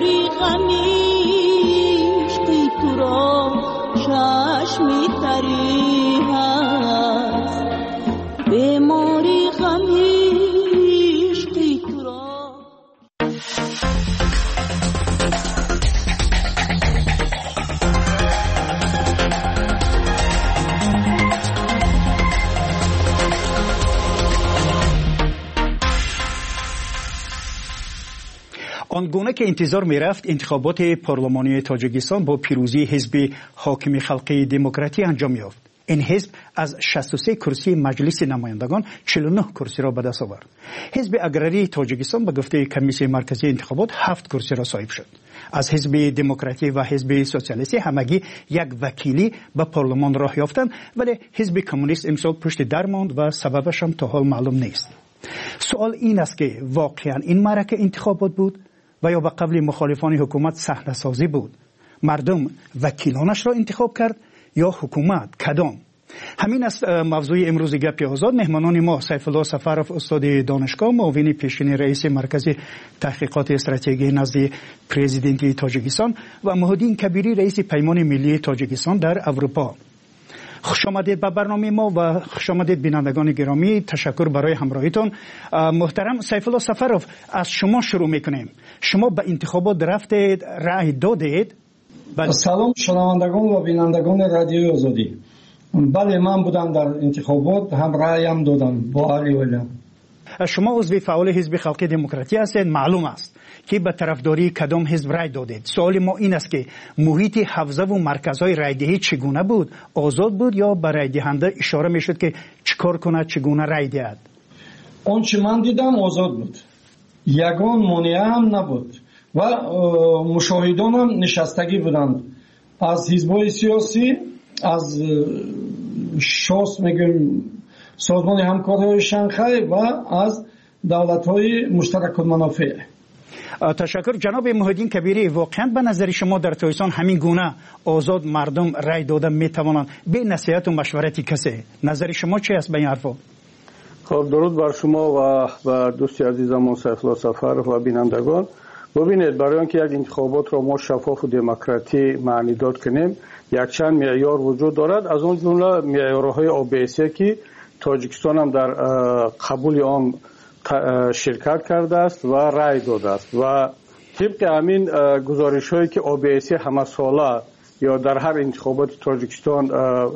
بیماری غمیش که تو را چشمی تری هست بیماری غمیش که تو را. آنگونه که انتظار می رفت انتخابات پارلمانی تاجیکستان با پیروزی حزب حاکم خلقی دموکراتی انجام یافت. این حزب از 63 کرسی مجلس نمایندگان 49 کرسی را به دست آورد. حزب اگراری تاجیکستان به گفته کمیسیون مرکزی انتخابات 7 کرسی را صاحب شد. از حزب دموکراتی و حزب سوسیالیستی همگی یک وکیلی به پارلمان راه یافتند، ولی حزب کمونیست امسال پشت در ماند و سببش هم تا حال معلوم نیست. سوال این است که واقعا این معرکه انتخابات بود و یا به قبل مخالفان حکومت صحنه سازی بود؟ مردم وکیلانش را انتخاب کرد یا حکومت؟ کدام؟ همین است موضوع امروز گپ آزاد. مهمانان ما سیف الله سفرов استاد دانشگاه، معاون پیشین رئیس مرکز تحقیقات استراتژی نزد پرزیدنت تاجیکستان و محمدین کبیری رئیس پیمان ملی تاجیکستان در اروپا. خوش آمدید به برنامه ما و خوش آمدید بینندگان گرامی. تشکر برای همراهیتون. محترم سیف الله سفرов، از شما شروع میکنیم. شما به انتخابات رفتید، رأی دادید؟ سلام شنوندگان و بینندگان رادیوی آزادی. بله، من بودم در انتخابات، هم رأیم دادم با علی ولیان. شما عضو فعال حزب خلقی دموکراتی هستید. معلوم است که به طرفداری کدام حزب رأی دادید. سوال ما این است که محیط حوزه و مرکزهای رأیدهی چگونه بود؟ آزاد بود یا به رأی دهنده اشاره میشد که چیکار کنه، چگونه رأی دهد؟ آنچه من دیدم آزاد بود، یگان مانع هم نبود و مشاهدان هم نشستگی بودند، از حزب‌های سیاسی، از شاس میگیم سازمان همکاری شانگهای و از دولت‌های مشترک المنافع. تشکر. جناب محمدین کبیری، واقعا به نظر شما در تاجیکستان همین گونه آزاد مردم رأی دادن میتوانند به نصیحت و مشورت کسی؟ نظر شما چی است به این حرفا؟ خب درود بر شما و دوستی عزیزم سیف الله سفرов و بینندگان. ببینید، برای اینکه یک انتخابات را ما شفاف و دموکراتی معنی داد کنیم، یک چند معیار وجود دارد. از اون جمله معیارهای OBSE که تاجیکستان هم در قبول آن شرکت کرده است و رأی داده است و طبق همین گزارش هایی که OBSE همه ساله یا در هر انتخابات تاجیکستان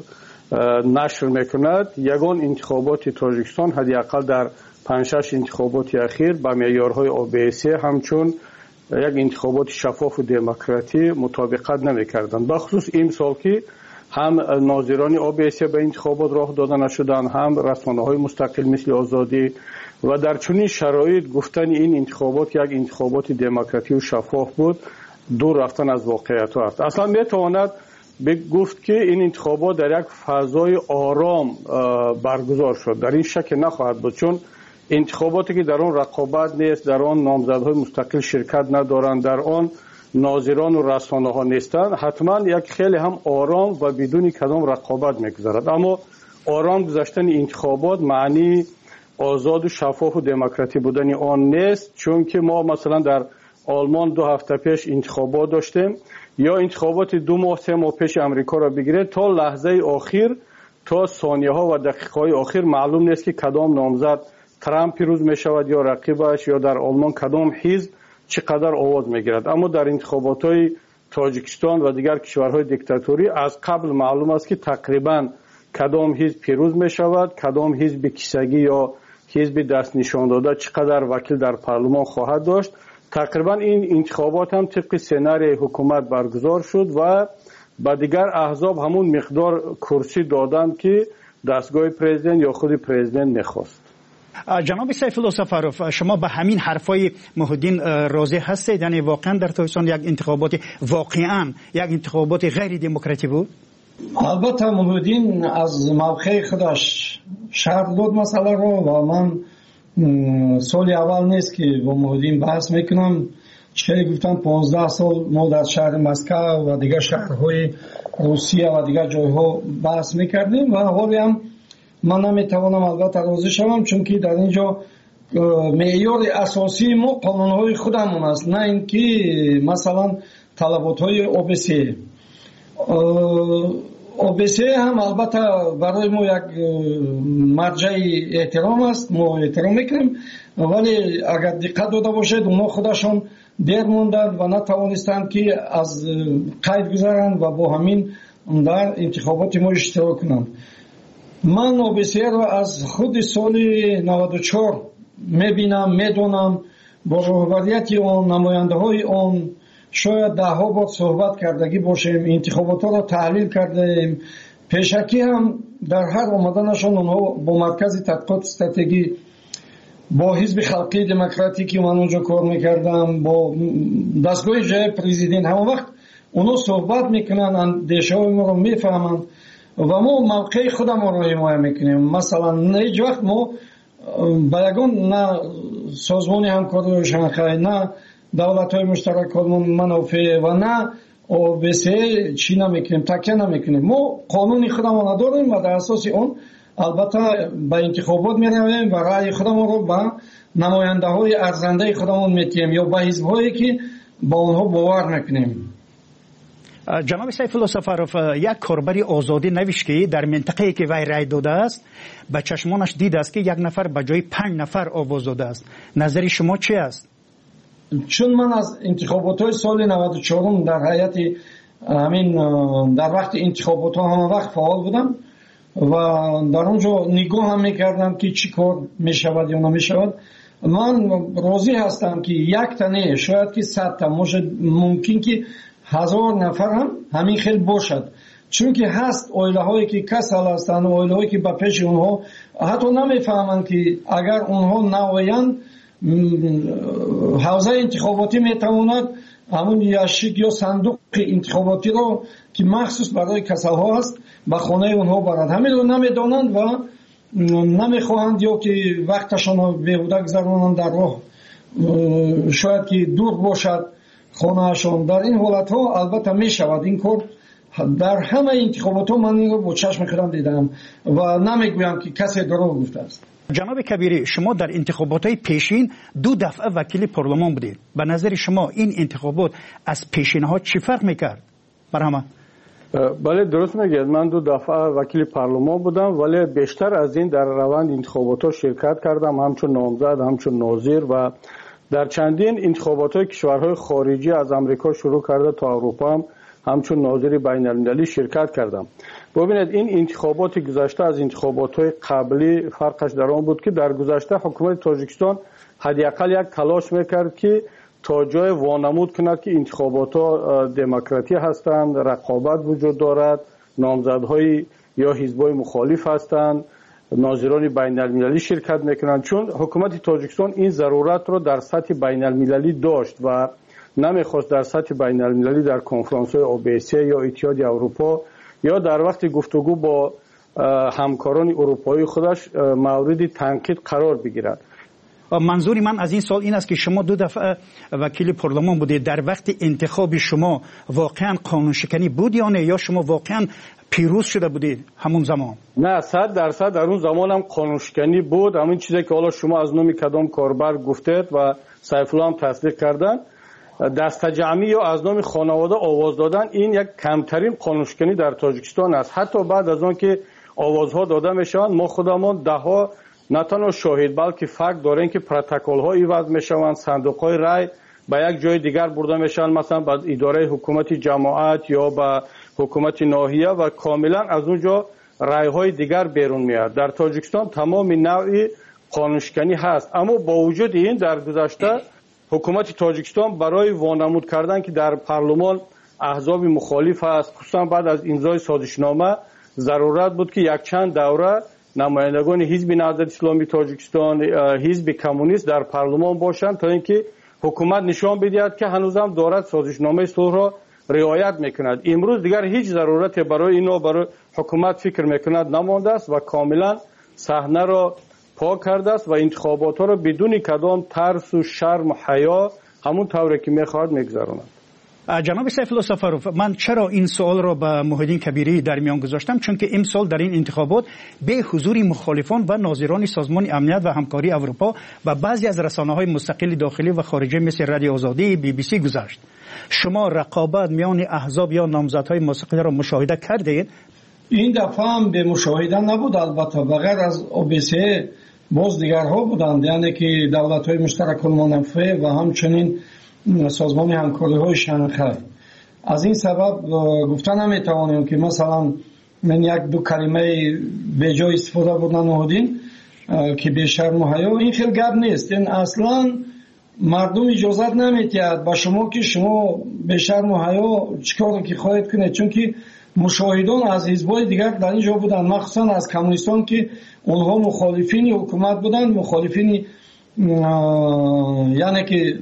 نشر میکند، یگان انتخابات تاجیکستان حداقل در 5-6 انتخابات اخیر با معیارهای OBSE همچون یک انتخابات شفاف و دموکراتی مطابقت نمیکردند. بخصوص این سال که هم ناظران OBSE به انتخابات راه داده نشدند، هم رسانه‌های مستقل مثل آزادی، و در چنین شرایط گفتن این انتخابات یک انتخابات دموکراتی و شفاف بود دور رفتن از واقعیت است. اصلا میتواند گفت که این انتخابات در یک فضای آرام برگزار شد. در این شک نخواهد بود، چون انتخاباتی که در آن رقابت نیست، در آن نامزدهای مستقل شرکت ندارند، در آن ناظران و رسانه ها نیستند، حتما یک خیلی هم آرام و بدون کدام رقابت میگذرد. اما آرام گذشتن انتخابات معنی آزاد و شفاف و دموکراتی بودن آن نیست، چون که ما مثلا در آلمان 2 هفته پیش انتخابات داشتیم، یا انتخابات 2 ماه 3 ماه پیش امریکا را بگیرید، تا لحظه آخر، تا ثانیه ها و دقیقه های آخر معلوم نیست که کدام نامزد ترامپ پیروز می شود یا رقیبش، یا در آلمان کدام حزب چقدر آواز می گیرد. اما در انتخابات های تاجیکستان و دیگر کشورهای دیکتاتوری از قبل معلوم است که تقریبا کدام حزب پیروز می شود، کدام حزب کیسگی یا حزب دست نشان داده چقدر وکیل در پارلمان خواهد داشت. تقریبا این انتخابات هم طبق سناریوی حکومت برگزار شد و با دیگر احزاب همون مقدار کرسی دادند که دستگاه پرزیدنت یا خود پرزیدنت میخواست. جناب سیف الله سفرов، شما به همین حرفای محمدین راضی هستید؟ یعنی واقعا در تاجیکستان یک انتخابات واقعا یک انتخابات غیر دموکراتی بود؟ البته محمدین از موقع خودش شرح داد مسئله رو و من سال اول نیست که با محمدین بحث میکنم. چه گفتم 15 سال ما در شهر مسکو و دیگر شهرهای روسیه و دیگر جایها بحث میکردیم و حالی هم من نمیتوانم البته راضی شوم، چون که در اینجا معیار اساسی ما قانون‌های خودمون است، نه اینکه مثلا طلبات‌های OBC. OBC هم البته برای ما یک مرجع احترام است، ما احترام میکنیم، ولی اگر دقت داده باشید اونها خودشان دیر موندند و نتوانستند که از قید گذارند و با همین در انتخابات ما اشتراک کنند. من OBC را از خود سال 94 میبینم، میدونم، با رهبریت آن، نماینده های آن شاید ده ها بار صحبت کردگی باشیم، انتخابات را تحلیل کردیم. پیشکی هم در هر آمدنشان اونها با مرکز تحقیقات استراتژی، با حزب خلقی دموکراتیکی من اونجا کار میکردم، با دستگاه جای پرزیدنت، همه وقت اونها صحبت میکنن، اندیشه های ما رو میفهمند و ما موقع خودم رو حمایت میکنیم. مثلا هیچ وقت ما با یگان نه سازمان همکاری شانگهای، نه دولت های مشترک منافع و نه OBC چی نمیکنیم، تکیه نمیکنیم. ما قانون خودمون داریم و در اساس اون البته به انتخابات میرویم و رأی خودمون رو به نماینده های ارزنده خودمون میتیم یا به حزب هایی که با اونها باور میکنیم. جناب سیف الله سفروف، یک کاربری آزادی نوشت که در منطقه‌ای که وی رای داده است به چشمانش دید است که یک نفر به جای 5 نفر آواز داده است. نظر شما چی است؟ چون من از انتخابات های سال 94 در هیئت همین در وقت انتخابات ها همه وقت فعال بودم و در اونجا نگاه هم میکردم که چی کار میشود یا نمیشود. من راضی هستم که یک تنه شاید که 100 تا ممکن که 1000 نفر هم همین خیلی باشد، چون که هست اویله هایی که کسل هستند، اویله هایی که به پیش اونها حتی نمیفهمند که اگر اونها نوایند حوزه انتخاباتی میتواند همون یاشیک یا صندوق انتخاباتی رو که مخصوص برای کسل ها هست به خانه اونها برند. همین رو نمیدانند و نمیخواهند یا که وقتشان رو بیهوده گذرانند در راه، شاید که دور باشد خانهشان. در این حالت ها البته می شود این کار. در همه انتخابات ها من این رو با چشم خودم دیدم و نمیگویم که کسی دروغ گفته است. جناب کبیری، شما در انتخابات های پیشین 2 دفعه وکیل پارلمان بودید. به نظر شما این انتخابات از پیشین ها چی فرق میکرد؟ برهمه. بله درست میگید، من 2 دفعه وکیل پارلمان بودم، ولی بیشتر از این در روند انتخابات ها شرکت کردم، همچون نامزد، همچون ناظر و در چندین انتخابات های کشورهای خارجی از امریکا شروع کرده تا اروپا هم همچون ناظر بین المللی شرکت کردم. ببینید این انتخابات گذشته از انتخابات های قبلی فرقش در آن بود که در گذشته حکومت تاجیکستان حداقل یک تلاش میکرد که تا جای وانمود کند که انتخابات ها دموکراتی هستند، رقابت وجود دارد، نامزدهای یا حزبای مخالف هستند، ناظران بین المللی شرکت میکنند. چون حکومت تاجیکستان این ضرورت رو در سطح بین المللی داشت و نمیخواست در سطح بین المللی در کنفرانس های OBC یا اتحادیه اروپا یا در وقت گفتگو با همکاران اروپایی خودش مورد تنقید قرار بگیرد. منظور من از این سال این است که شما 2 دفعه وکیل پارلمان بودید. در وقت انتخاب شما واقعا قانون شکنی بود یا نه، یا شما واقعا پیروز شده بودید همون زمان؟ نه 100% در اون زمان هم قانون شکنی بود. همین چیزی که حالا شما از نام کدام کاربر گفتید و سیف الله هم تصدیق کردن، دست جمعی یا از نام خانواده آواز دادن این یک کمترین قانون شکنی در تاجیکستان است. حتی بعد از آن که آوازها داده میشوند ما خودمون ده ها نه تنها شاهد بلکه فکت داریم که پروتکل ها ایواز میشوند، صندوق های رای به یک جای دیگر برده میشن، مثلا به اداره حکومت جماعت یا به حکومت ناحیه و کاملا از اونجا رای های دیگر بیرون میاد. در تاجیکستان تمام نوعی قانون شکنی هست، اما با وجود این در گذشته حکومت تاجیکستان برای وانمود کردن که در پارلمان احزاب مخالف است، خصوصا بعد از امضای سازشنامه ضرورت بود که یک چند دوره نمایندگان حزب نهضت اسلامی تاجیکستان، حزب کمونیست در پارلمان باشند تا اینکه حکومت نشان بدهد که هنوزم دارد سازشنامه صلح را رعایت میکند. امروز دیگر هیچ ضرورت برای اینو برای حکومت فکر میکند نمانده است و کاملا صحنه را پاک کرده است و انتخابات ها را بدون کدام ترس و شرم و حیا همون طوری که میخواهد میگذراند. جناب سیفالله سفروف، من چرا این سوال را به موحدین کبیری در میان گذاشتم؟ چون که امسال در این انتخابات به حضور مخالفان و ناظران سازمان امنیت و همکاری اروپا و بعضی از رسانه‌های مستقل داخلی و خارجی مثل رادیو آزادی BBC گذشت. شما رقابت میان احزاب یا نامزدهای مستقل را مشاهده کردید؟ این دفعه هم به مشاهده نبود، البته بغیر از OBSE باز دیگرها بودند، یعنی که دولت‌های مشترک المنافع و همچنین سازمان همکاری های شانگهای. از این سبب گفتن نمیتوانیم که مثلا من یک دو کلمه به جای استفاده بودن نهادین که به شرم و حیا، این خیلی گپ نیست. این اصلا مردم اجازت نمیدهد با شما که شما به شرم و حیا چیکار که خواهید کنید، چون که مشاهدان از حزب‌های دیگر در اینجا بودن، مخصوصا از کمونیستان که اونها مخالفین حکومت بودن، مخالفین یعنی که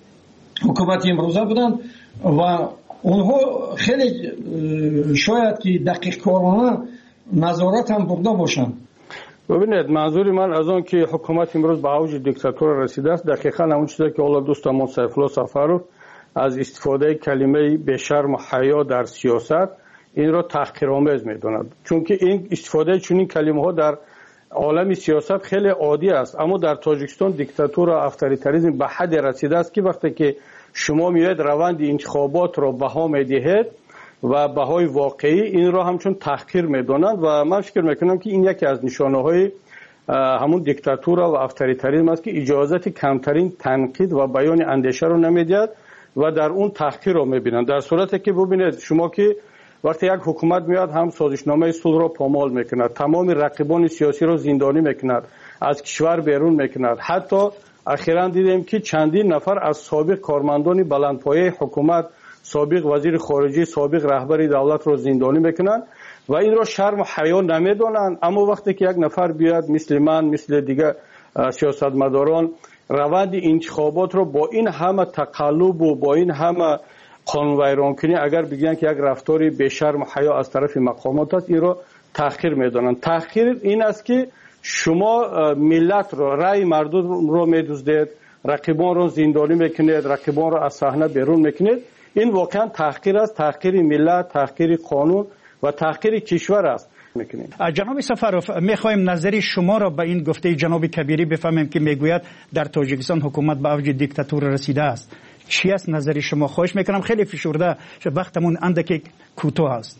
حکومت امروزه بودن و اونها خیلی شاید که دقیق کارانه نظارت هم برده باشن. ببینید، منظور من از اون که حکومت امروز به اوج دیکتاتور رسیده است، دقیقاً همون چیزی که اول دوستمون سیفالله سفروف از استفاده کلمه به شرم و حیا در سیاست این را تحقیرآمیز می‌داند، چون که این استفاده چنین کلمه‌ها در عالم سیاست خیلی عادی است. اما در تاجیکستان دیکتاتور و اتوریتاریسم به حد رسیده است که وقتی که شما میاید روند انتخابات را بها میدهید و بهای واقعی این را همچون تحقیر میدانند و من فکر میکنم که این یکی از نشانه‌های همون دیکتاتور و اتوریتاریسم است که اجازت کمترین تنقید و بیان اندیشه را نمیدهد و در اون تحقیر را میبینند. در صورتی که ببینید شما که وقتی یک حکومت میاد هم سازشنامه صلح را پامال میکند، تمام رقیبان سیاسی را زندانی میکند، از کشور بیرون میکند. حتی اخیراً دیدیم که چندین نفر از سابق کارمندان بلندپایه حکومت، سابق وزیر خارجه، سابق رهبر دولت را زندانی میکنند و این را شرم و حیا نمیدانند. اما وقتی که یک نفر بیاد مثل من، مثل دیگر سیاستمداران روند انتخابات را با این همه تقلب و با این همه قانون ویران کنی اگر بگن که یک رفتاری به شرم و حیا از طرف مقامات است، این را تحقیر میدانند. تحقیر این است که شما ملت را، رأی مردم را میدزدید، رقیبان را زندانی میکنید، رقیبان را از صحنه بیرون میکنید. این واقعا تحقیر است، تحقیر ملت، تحقیر قانون و تحقیر کشور است. جناب سفروف، میخوایم نظری شما را به این گفته جناب کبیری بفهمیم که میگوید در تاجیکستان حکومت به اوج دیکتاتور رسیده است. چی است نظری شما؟ خواهش میکنم خیلی فشرده، وقتمون اندکی کوتاه است.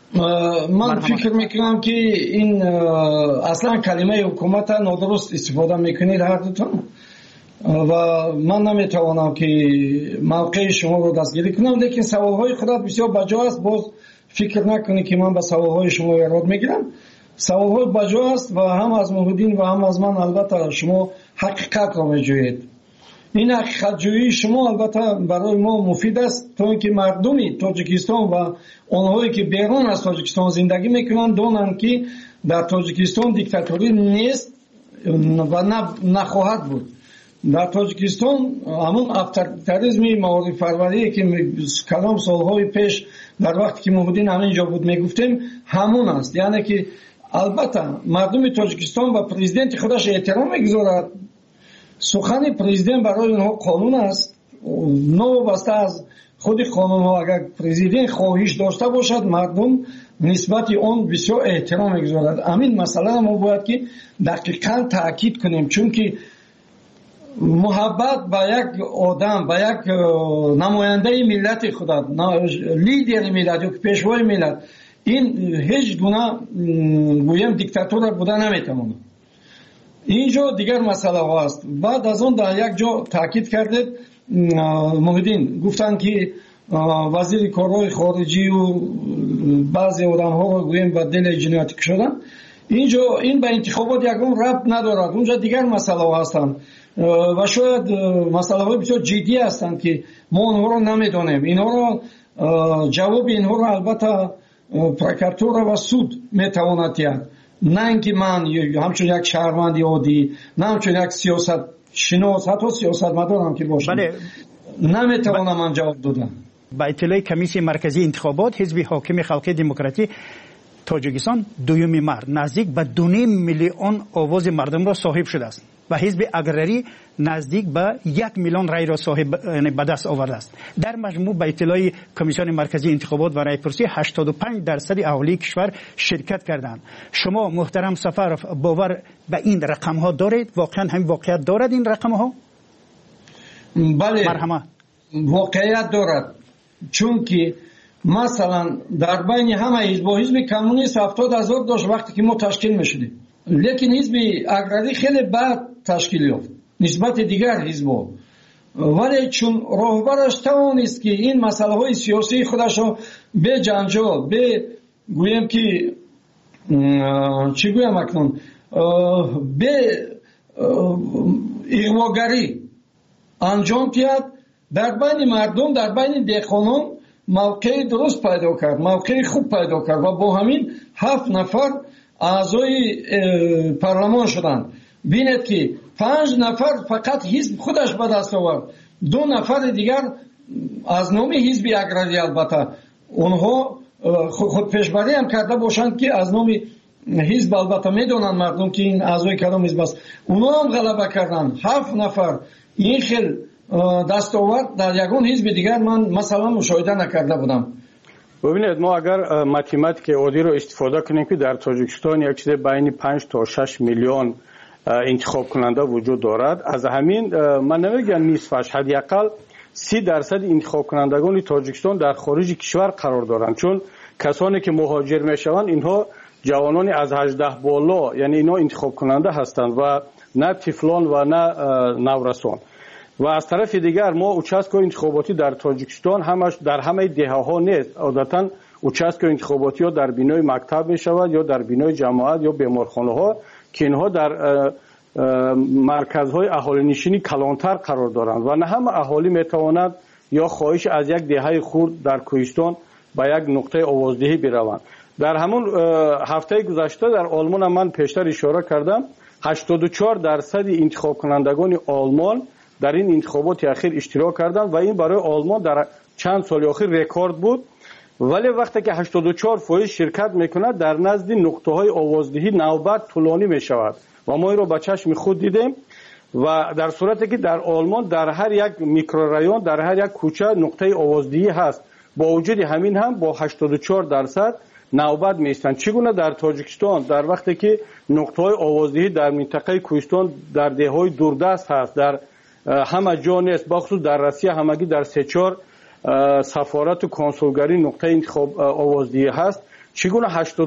من فکر میکنم که این اصلا کلمه حکومت نادرست استفاده میکنید هر دوتون و من نمیتوانم که موقع شما رو دستگیری کنم، لیکن سوالهای خودت بسیار بجا است. باز فکر نکنید که من به سوالهای شما ایراد میگیرم. سوالهای بجا است و هم از موحدین و هم از من البته شما حقیقت را میجویید. این حقیقت جویی شما البته برای ما مفید است تا اینکه مردمی تاجیکستان و آنهایی که بیرون از تاجیکستان زندگی میکنند دانند که در تاجیکستان دیکتاتوری نیست و نخواهد بود. در تاجیکستان همون اتوریتاریسم معارف پروری که کلام سالهای پیش در وقتی که موحدین همینجا بود میگفتیم همون است. یعنی که البته مردم تاجیکستان و پرزیدنت خودش احترام میگذارد. سخن پرزیدنت برای اونها قانون است، نوابسته از خود قانون ها. اگر پرزیدنت خواهش داشته باشد مردم نسبت اون بسیار احترام میگذارد. همین مسئله ما باید که دقیقاً تاکید کنیم، چون که محبت به یک آدم، به یک نماینده ملت خودت، لیدر ملت یا پیشوای ملت، این هیچ گونه گویم دیکتاتور بوده نمیتونه. اینجا دیگر مسئله هست. بعد از اون در یک جا تاکید کردید موحدین گفتن که وزیر کارهای خارجی و بعضی آدم ها رو گویم به دل جنایتی شدن. اینجا این به انتخابات یکم ربط ندارد. اونجا دیگر مسئله هستند و شاید مسئله های بسیار جدی هستند که ما اونها رو نمیدونیم. اینها رو جواب اینها رو البته پروکراتور و سود میتواند دهد، نه اینکه من همچون یک شهروند عادی، نه همچون یک سیاست شناس، حتی سیاست مدارم که باشم، نمیتوانم من جواب دادم. با اطلاع کمیسیون مرکزی انتخابات، حزب حاکم خلقی دموکراتی تاجیکستان دومی مرد نزدیک به 2.5 میلیون آواز مردم را صاحب شده است و حزب اگرری نزدیک به 1 میلیون رای را صاحب به دست آورده است. در مجموع به اطلاع کمیسیون مرکزی انتخابات و رایپرسی 85% اهالی کشور شرکت کردند. شما محترم سفرов باور به این رقم ها دارید؟ واقعا همین واقعیت دارد این رقم ها؟ بله، مرحمت. واقعیت دارد، چون که مثلا در بین همه حزب کمونیست 70,000 داشت وقتی که ما تشکیل میشدیم، لیکن حزب اگرری خیلی بعد تشکیل یافت نسبت دیگر حزب‌ها، ولی چون راهبرش توانست که این مسئله های سیاسی خودش را به جنجال، به گویم که چی گویم اکنون، به اغواگری انجام دهد، در بین مردم، در بین دهقانان موقع درست پیدا کرد، موقع خوب پیدا کرد و با همین 7 نفر اعضای پارلمان شدند. بینید که 5 نفر فقط حزب خودش به دست آورد، 2 نفر دیگر از نام حزب اگرری، البته اونها خود پیشبری هم کرده باشند که از نام حزب، البته میدونن مردم که این اعضای کدام حزب است، اونها هم غلبه کردند. 7 نفر این خیل دستاورد در یگان حزب دیگر من مثلا مشاهده نکرده بودم. ببینید، ما اگر ماتماتیک عادی رو استفاده کنیم که در تاجیکستان یک چیز بین 5 تا 6 میلیون انتخاب کننده وجود دارد، از همین من نمیگم نصفش، حداقل 30% انتخاب کنندگان تاجیکستان در خارج کشور قرار دارند، چون کسانی که مهاجر میشوند اینها جوانان از 18 بالا، یعنی اینا انتخاب کننده هستند و نه طفلان و نه نورسان. و از طرف دیگر ما участок انتخاباتی در تاجیکستان همش در همه دهه‌ها نیست، عادتا участок انتخاباتی ها در بینای مکتب می شود یا در بینای جماعت یا بیمارخانه ها که اینها در مرکزهای اهالی نشینی کلانتر قرار دارند و نه همه اهالی می تواند یا خواهش از یک دهه خرد در کوهستان به یک نقطه آوازدهی بروند. در همون هفته گذشته در آلمان من پیشتر اشاره کردم 84% انتخاب کنندگان آلمان در این انتخابات اخیر اشتراک کردند و این برای آلمان در چند سال اخیر رکورد بود. ولی وقتی که 84% شرکت میکند در نزد نقطه های آوازدهی نوبت طولانی میشود و ما این رو با چشم خود دیدیم و در صورتی که در آلمان در هر یک میکرورایون، در هر یک کوچه نقطه آوازدهی هست، با وجود همین هم با 84% نوبت میستند. چگونه در تاجیکستان در وقتی که نقطه های آوازدهی در منطقه کوهستان در دههای دوردست هست، در همه جا نیست، بخصوص در روسیه همگی در 3-4 سفارت و کنسولگری نقطه انتخاب آوازدهی هست، چگونه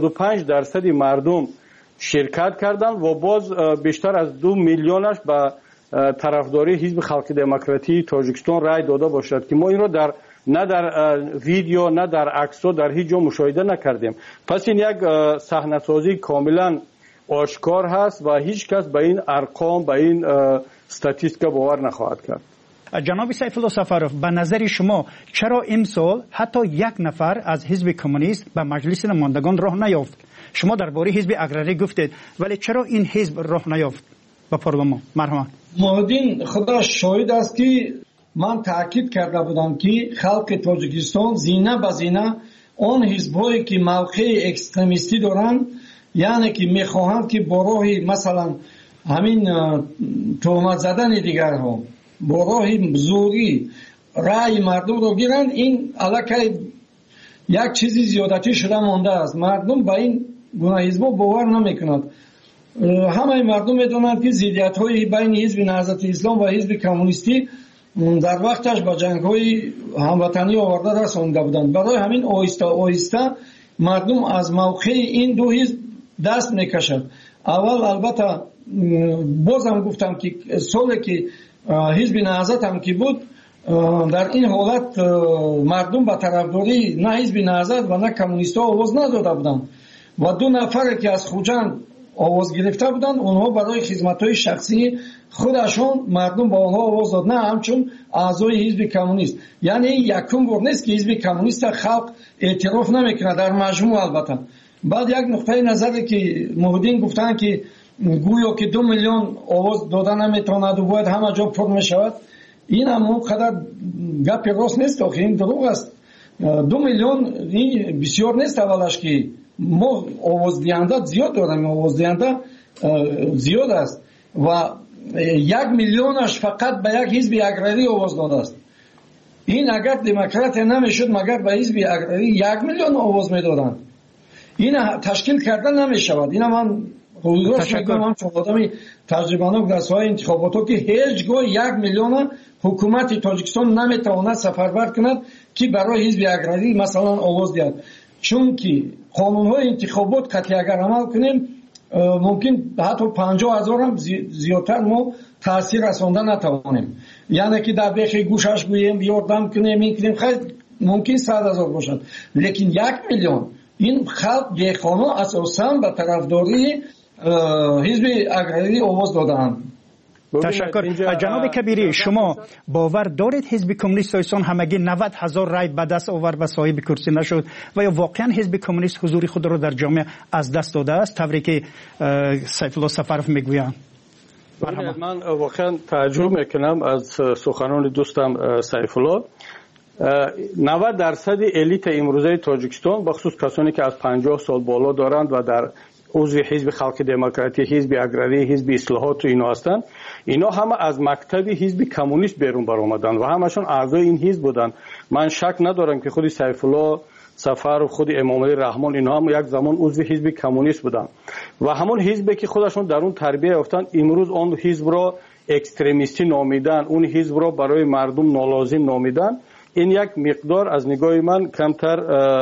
85% مردم شرکت کردند و باز بیشتر از 2 میلیونش به طرفداری حزب خلق دموکراتی تاجیکستان رای داده باشد که ما این را نه در ویدیو نه در عکس در هیچ جا مشاهده نکردیم. پس این یک صحنه‌سازی کاملا آشکار هست و هیچ کس به این ارقام، به این استاتیستیکا باور نخواهد کرد. جناب سیف الله سفرов، به نظر شما چرا امسال حتی 1 نفر از حزب کمونیست به مجلس نمایندگان راه نیافت؟ شما درباره حزب اگرری گفتید، ولی چرا این حزب راه نیافت به پارلمان؟ مرحبا. مهدین خدا شاهد است که من تاکید کرده بودم که خلق تاجیکستان زینه به زینه آن حزب‌هایی که موقع اکستریمیستی دارند، یعنی که میخواهند که با راه مثلا همین تهمت زدن دیگرها، با راه زوری رأی مردم رو گیرند، این علاقه یک چیزی زیادتی شده مانده است. مردم با این گونه حزب‌ها باور نمیکنند. همه مردم میدونند که ضدیت‌های بین حزب نهضت اسلام و حزب کمونیستی در وقتش با جنگ‌های هموطنی آورده رسانده بودند. برای همین آهسته آهسته مردم از موقع این دو حزب دست میکشند. اول البته بازم گفتم که سالی که حزب نهضت هم که بود، در این حالت مردم به طرفداری نه حزب نهضت و نه کمونیست‌ها آواز نداده بودند و 2 نفر که از خوجند آواز گرفته بودند، اونها برای خدمت‌های شخصی خودشون مردم با آنها آواز داد، نه همچون اعضای حزب کمونیست. یعنی یکم بار نیست که حزب کمونیست خلق اعتراف نمیکنه در مجموع. البته بعد یک نقطه نظری که مهدین گفتن که گویا که 2 میلیون آواز دادن نمیتواند و باید همه جا پر میشود، این هم اونقدر گپ راست نیست، آخه این دروغ است. 2 میلیون این بسیار نیست اولش که ما آوازدهنده زیاد داریم، آوازدهنده زیاد است و 1 میلیونش فقط به یک حزب اگراری آواز داده است. این اگر دموکرات نمیشد مگر به حزب اگراری 1 میلیون آواز میدادند. این تشکیل کردن نمیشود. این من روزگاش میگم چون آدمی تجربه‌ناک در ساحه انتخابات که هیچگاه 1 میلیون حکومت تاجیکستان نمیتواند سفربر کند که برای حزب اگراری مثلا آواز دهد. چون که قانون‌های انتخابات قطعی اگر عمل کنیم ممکن حتی 50,000 هم زیادتر ما تاثیر رساندن نتوانیم. یعنی که در بیخ گوشش گوییم یاردم کنیم این کنیم خیلی ممکن 100,000 باشد، لیکن 1 میلیون این خلق دیخانه اساساً به طرفداری حزب اگراری آواز دادند. تشکر. جناب کبیری، شما باور دارید حزب کمونیست تاجیکستان همگی 90,000 رای به دست آورد و صاحب کرسی نشد و یا واقعا حزب کمونیست حضور خود را در جامعه از دست داده است طوری که سیف الله سفرف میگویند؟ من واقعا تعجب میکنم از سخنان دوستم سیف الله. 90% الیت امروزه تاجیکستان بخصوص کسانی که از 50 سال بالا دارند و در عضو حزب خلق دموکراتی، حزب اگراری، حزب اصلاحات و اینا هستند، اینا همه از مکتب حزب کمونیست بیرون برآمدند و همشون اعضای این حزب بودند. من شک ندارم که خود سیف الله سفر و خود امام علی رحمان اینا هم یک زمان عضو حزب کمونیست بودند و همون حزبی که خودشون در اون تربیت یافتند امروز اون حزب را اکستریمیستی نامیدن، اون حزب را برای مردم نالازم نامیدن. این یک مقدار از نگاه من کمتر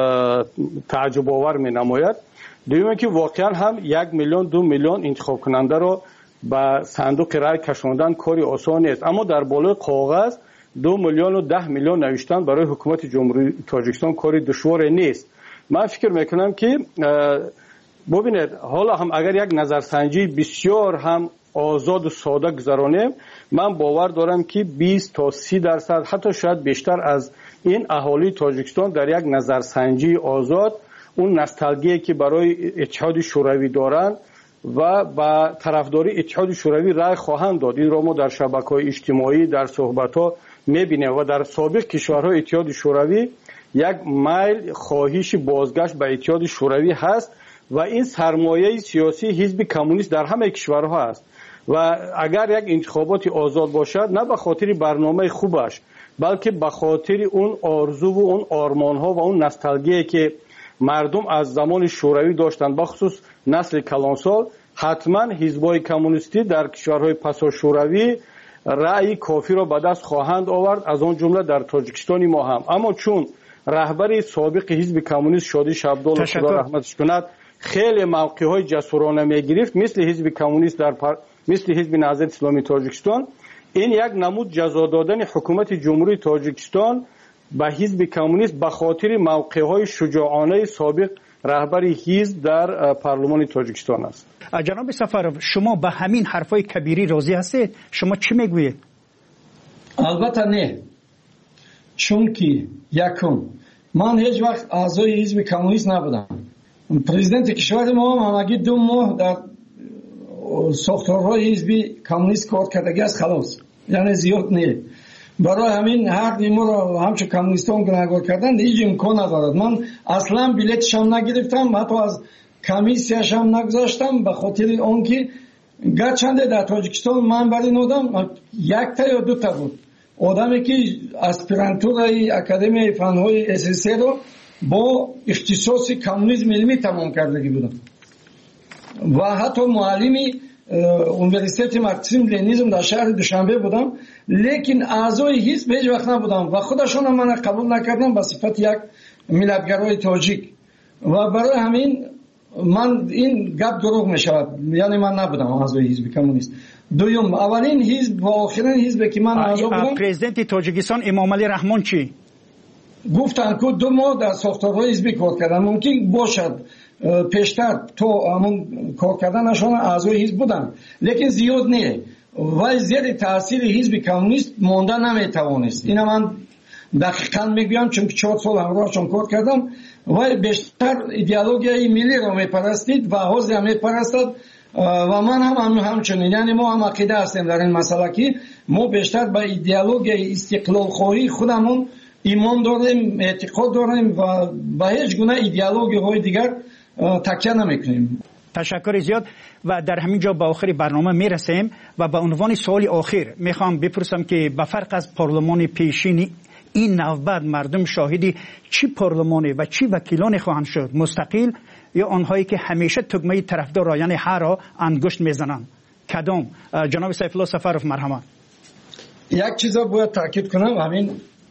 تعجب آور می نماید. دویمه که واقعا هم 1 میلیون 2 میلیون انتخاب کننده را به صندوق رای کشاندن کاری آسان نیست، اما در بالای کاغذ 2 میلیون و 10 میلیون نوشتن برای حکومت جمهوری تاجیکستان کاری دشوار نیست. من فکر میکنم که ببینید حالا هم اگر یک نظرسنجی بسیار هم آزاد و ساده گذرانیم، من باور دارم که 20 تا 30% حتی شاید بیشتر از این اهالی تاجیکستان در یک نظرسنجی آزاد اون نوستالژی که برای اتحاد شوروی دارند و با طرفداری اتحاد شوروی رای خواهند داد. این را ما در شبکه‌های اجتماعی در صحبت‌ها می‌بینیم و در سابق کشورهای اتحاد شوروی یک میل خواهش بازگشت به اتحاد شوروی هست و این سرمایه سیاسی حزب کمونیست در همه کشورها است و اگر یک انتخابات آزاد باشد نه به خاطر برنامه خوبش بلکه به خاطر اون آرزو و اون آرمان‌ها و اون نوستالژی که مردم از زمان شوروی داشتند، بخصوص نسل کلانسال، حتما حزب‌های کمونیستی در کشورهای پسا شوروی رأی کافی را به دست خواهند آورد، از آن جمله در تاجیکستان ما هم. اما چون رهبر سابق حزب کمونیست شادی شبدال خدا رحمتش کند خیلی موقع‌های جسورانه می‌گرفت مثل حزب کمونیست مثل حزب نهضت اسلامی تاجیکستان، این یک نمود جزا دادن حکومت جمهوری تاجیکستان به حزب کمونیست به خاطر موقع‌های شجاعانه سابق رهبر حزب در پارلمان تاجیکستان است. جناب سفرов شما به همین حرفای کبیری راضی هستید؟ شما چی میگویید؟ البته نه، چون که یکم من هیچ وقت اعضای حزب کمونیست نبودم. پرزیدنت کشور ما هم همگی 2 ماه در ساختارهای حزب کمونیست کار کردگی است، خلاص، یعنی زیاد نه. برای همین حق ما را همچون کمونیستان گناهکار کردن هیچ امکان ندارد. من اصلا بلیتش هم نگرفتم، حتی از کمیسیش هم نگذاشتم، به خاطر آنکه گرچنده در تاجیکستان من برای این آدم 1 تا یا 2 تا بود، آدمی که اسپرانتورای اکادمی فنهای اساسی رو با اختصاص کمونیسم علمی تمام کردگی بودم و حتی معلمی اونیورسیته مارکسیسم لنینیسم در شهر دوشنبه بودم، لیکن اعضای حزب هیچ وقت نبودم و خودشون هم من قبول نکردم به صفت یک ملتگرای تاجیک و برای همین من این گپ دروغ می شود، یعنی من نبودم اعضای حزب کمونیست. دوم، اولین حزب و آخرین حزب که من اعضا بودم پرزیدنت تاجیکستان امام علی رحمان چی گفتن که 2 ماه در ساختارهای حزبی کار کردن، ممکن باشد پیشتر تو همون کار کردنشان اعضای حزب بودن لیکن زیاد نه و زیر تاثیر حزب کمونیست مانده نمیتوانست. اینا من دقیقاً میگم چون 4 سال همراهشون کار کردم و بیشتر ایدئولوژی ملی را میپرستید و حوز هم میپرستد و من هم همچنین، یعنی ما هم عقیده هستیم در این مسئله که ما بیشتر به ایدئولوژی استقلال خواهی خودمون ایمان داریم، اعتقاد داریم و به هیچ گونه ایدئولوژی های دیگر تکیه نمیکنیم. تشکر زیاد و در همین جا به آخر برنامه میرسیم و به عنوان سوال آخر میخوام بپرسم که به فرق از پارلمان پیشین این نوبت مردم شاهدی چی پارلمانی و چی وکیلانی خواهند شد، مستقل یا آنهایی که همیشه تگمه طرفدار یعنی هر را انگشت میزنند؟ کدام؟ جناب سیف الله سفرов مرحمت. یک چیز باید تاکید کنم، همین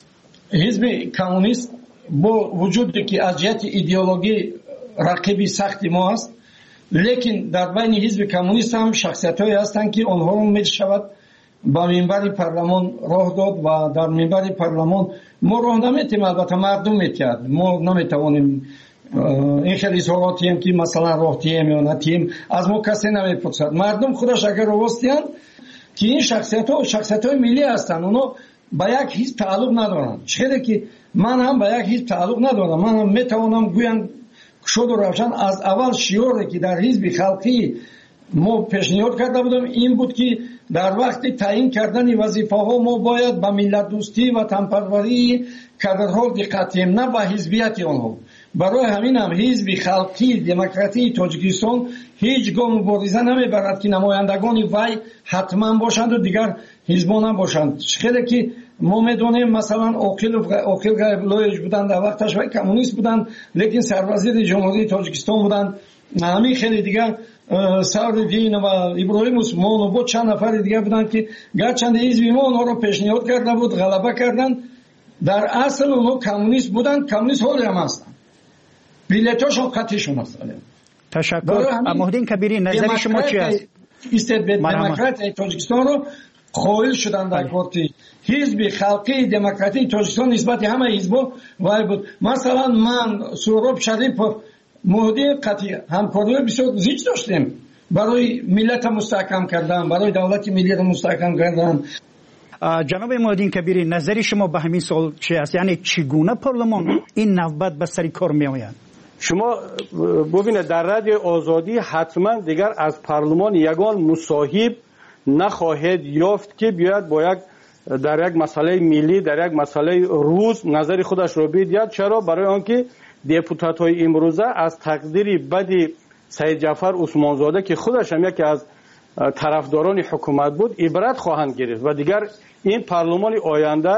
حزب کمونیست با وجودی که از جهت ایدئولوژی رقیبی سختی ما است، لیکن در بین حزب کمونیست هم شخصیت‌هایی هستند که آنها رو می‌شود با منبر پارلمان راه داد و در منبر پارلمان ما راه نمیتیم، البته مردم میتید، ما نمیتوانیم این خیلی اظهاراتی هم که مثلا راه تیم یا نتیم از ما کسی نمیپرسد. مردم خودش اگر راستیان که این شخصیت‌های ملی هستند، اونا با یک حزب تعلق ندارند. چرا که من هم با یک حزب تعلق ندارم، من هم میتوانم گویم شد و روشن از اول شعاری که در حزب خلقی ما پیشنهاد کرده بودم این بود که در وقت تعیین کردن وظیفه‌ها ما باید به ملت دوستی و تنپروری کادرها دقت کنیم، نه به حزبیت آنها. برای همین هم حزب خلقی دموکراتی تاجیکستان هیچ گاه مبارزه نمیبرد که نمایندگان وی حتما باشند و دیگر حزبان هم باشند. خیلی که ما میدونیم مثلا عاقل غیب‌الله بودند، در وقتش وی کمونیست بودند لیکن سروزیر جمهوری تاجیکستان بودند. همین خیلی دیگر سعدالدین و ابراهیم عثمان و با چند نفر دیگر بودند که گرچند حزب ما اونها رو پیشنهاد کرده بود غلبه کردند، در اصل اونها کمونیست بودند، کمونیست حالی هم هستند، بیلیتاشون قطعیشون هستند. تشکر. مهدین کبیری نظر شما چی است؟ دموکراتی تاجیکستان رو قائل شدن در کارتی حزب خلقی دموکراتی تاجیکستان نسبت همه حزب‌ها وای بود. مثلا من سهراب شریف مهدی قطعی همکاری بسیار زیاد داشتیم برای ملت مستحکم کردن، برای دولت ملی رو مستحکم کردن. جناب مهدی کبیری نظر شما به همین سوال چی است؟ یعنی چگونه پارلمان این نوبت به سر کار می آید؟ شما ببینید در رادیو آزادی حتما دیگر از پارلمان یگان مصاحب نخواهد یافت که بیاد با در یک مسئله ملی، در یک مسئله روز نظر خودش رو بیاد. چرا؟ برای آنکه دپوتات های امروزه از تقدیر بدی سید جعفر عثمانزاده که خودش هم یکی از طرفداران حکومت بود عبرت خواهند گرفت و دیگر این پارلمان آینده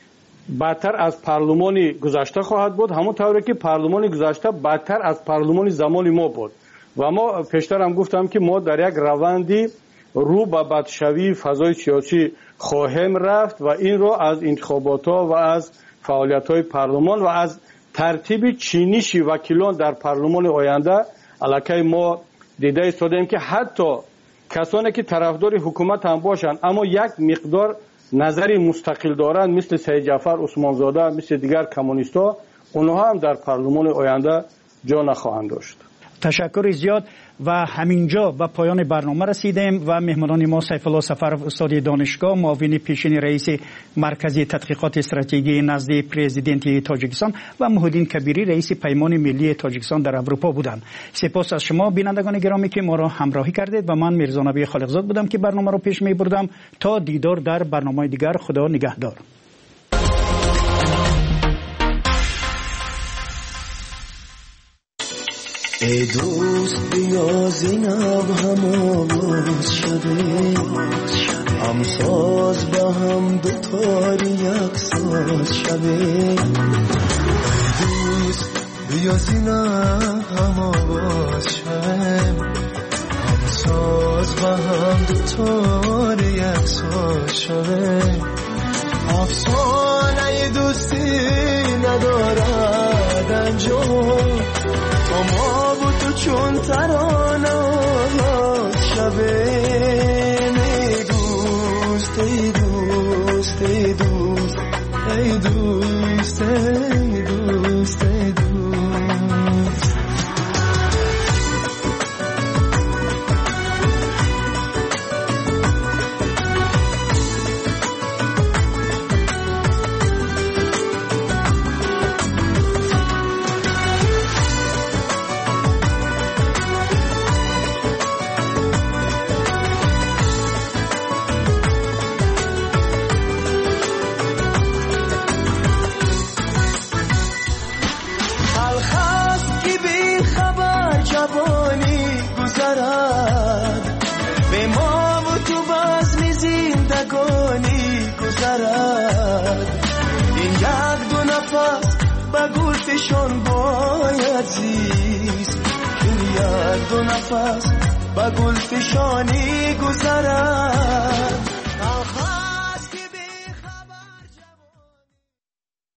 بدتر از پارلمان گذشته خواهد بود، همون طوری که پارلمان گذشته بدتر از پارلمان زمان ما بود. و ما پیشتر هم گفتم که ما در یک روندی رو به بدشوی فضای سیاسی خواهیم رفت و این رو از انتخابات ها و از فعالیت های پارلمان و از ترتیب چینش وکیلان در پارلمان آینده علاقه ما دیده ایستادیم که حتی کسانی که طرفدار حکومت هم باشند اما یک مقدار نظری مستقل دارند مثل سید جعفر عثمانزاده، مثل دیگر کمونیست‌ها، اونها هم در پارلمان آینده جا نخواهند داشت. تشکر زیاد و همینجا به پایان برنامه رسیدیم و مهمانان ما سیف الله سفرov استاد دانشگاه، معاون پیشین رئیس مرکز تحقیقات استراتژی نزد پرزیدنت تاجیکستان و مهدین کبیری رئیس پیمان ملی تاجیکستان در اروپا بودند. سپاس از شما بینندگان گرامی که ما را همراهی کردید و من میرزا نبی خالقزاد بودم که برنامه را پیش می‌بردم. تا دیدار در برنامه دیگر، خدا نگهدار. ای دوست بیا زینب هم آواز شده، هم ساز با هم دوتاری یک ساز شده. ای دوست بیا زینب هم آواز شده، هم ساز با هم دوتاری یک ساز شده. افسانه دوستی ندارد انجام، ما با تو چون ترانه شبه. ای دوست ای دوست ای دوست ای دوست ای دوست ای دوست. یک دو نفس به گلفشان باید زیست، یک دو نفس به گلفشانی گذرد.